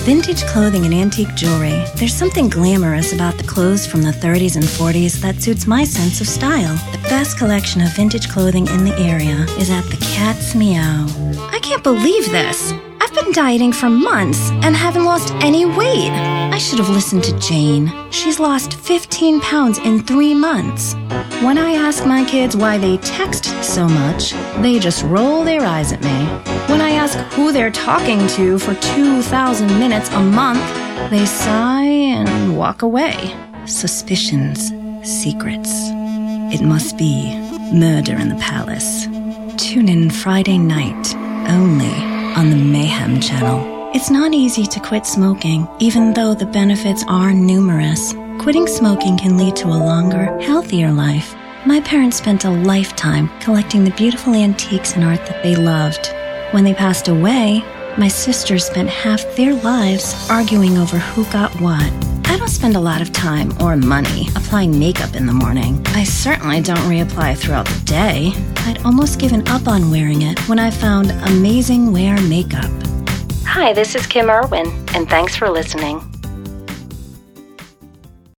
vintage clothing and antique jewelry, there's something glamorous about the clothes from the 30s and 40s that suits my sense of style. The best collection of vintage clothing in the area is at the Cat's Meow. I can't believe this. I've been dieting for months and haven't lost any weight. I should have listened to Jane. She's lost 15 pounds in 3 months. When I ask my kids why they text so much, they just roll their eyes at me. When I ask who they're talking to for 2,000 minutes a month, they sigh and walk away. Suspicions, secrets. It must be Murder in the Palace. Tune in Friday night, only on the Mayhem Channel. It's not easy to quit smoking, even though the benefits are numerous. Quitting smoking can lead to a longer, healthier life. My parents spent a lifetime collecting the beautiful antiques and art that they loved. When they passed away, my sisters spent half their lives arguing over who got what. I don't spend a lot of time or money applying makeup in the morning. I certainly don't reapply throughout the day. I'd almost given up on wearing it when I found Amazing Wear Makeup. Hi, this is Kim Irwin, and thanks for listening.